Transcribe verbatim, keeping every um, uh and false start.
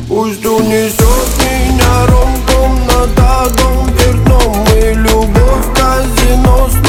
Пусть унесет меня ром-том на таком спиртном. И любовь в казино.